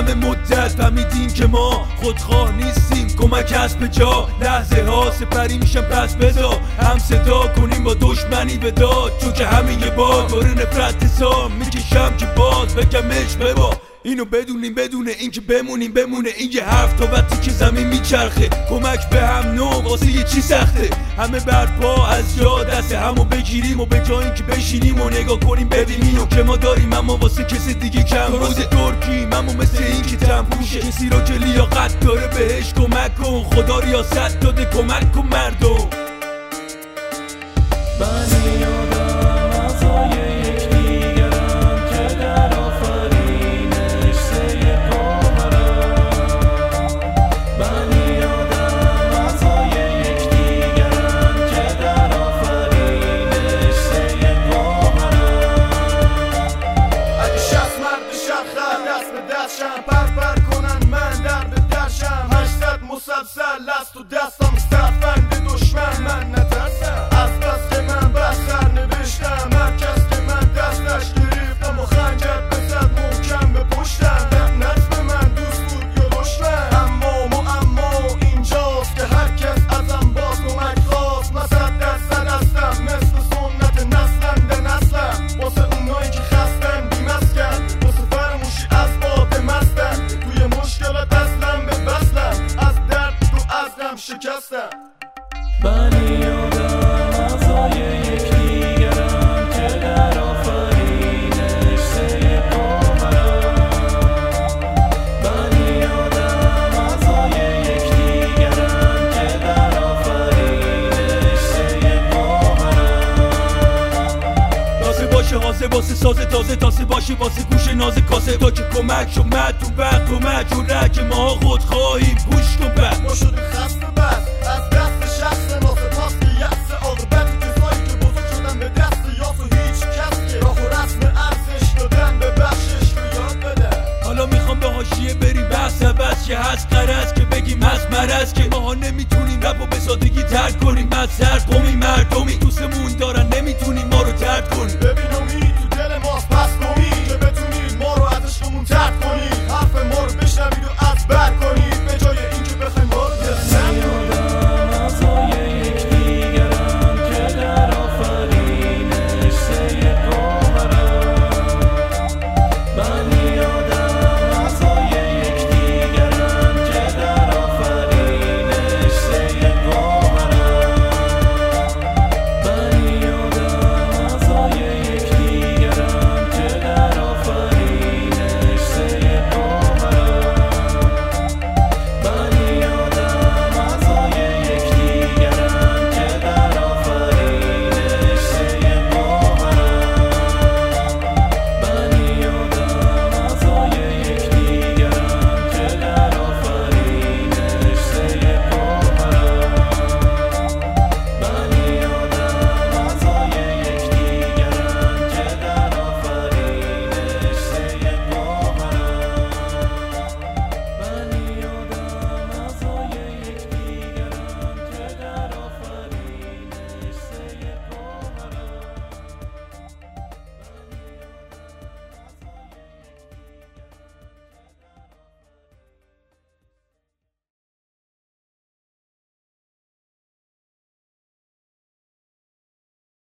همه مدت فهمیدیم که ما خودخواه نیستیم، کمک هست به جا، لحظه ها سپری میشن پس بذار هم صدا کنیم با دشمنی به داد، چون که همین یه بار داره نفرت حساب میکشم که باز بگمش ببا اینو بدونیم بدون اینکه بمونه این یه حرف تا وقتی که زمین میچرخه، کمک به هم نوع واسه یه چی سخته، همه برپا از جا دست همو بگیریم و به جای اینکه بشینیم و نگاه کنیم ببینیم که ما داریم اما واسه کسی دیگه کم روز ترکیم، اما مثل این که تنپوشه کسی را که لیاقت داره بهش کمک کن، خدا ریاست داده کمک کن مردم. پر کنن من در به درشم 800 مسلسل است و دستم استفند دشمن من نترسم از دست من بستر نوشتم هر کس که من دستش گرفتم و خنجر بزد محکم به پشتم لعنت به من دوست بود یا دشمن اما اینجاست که هر کس ازم باز کمک خواست مسد دست دستم مثل سنت نسلم به نسلم واسه اونایی که خستن بیمسکن واسه فرموشی از باد مستن توی مشکلات اصلم به بسلم از درد تو ازلم شکستم بنی آدم اعضای یکدیگرن که در آفرینش سه باورن بنی آدم اعضای یکدیگرن که در آفرینش سه باورن تازه باشه حاضر واسه ساز تازه باشه واسه گوش ناز کاسه تا که کمک شد تو وقت کمک و که ما خود خواهیم گوش کن بعد ما شدیم خسته بس از دست شخص ما سپاس که یأس عاقبت کسایی که بزرگ شدن به دست یاس و هیچ کس که راه و رسم ارزش دادن به بخشش رو یاد بدن. حالا میخوام به حاشیه بریم بحث که هست قرض که بگیم هست مرض که ماها نمیتونیم رپ و به سادگی ترک کنیم از سر قومی مردمی دوستمون دارن نمیتونیم ما رو ترک کنیم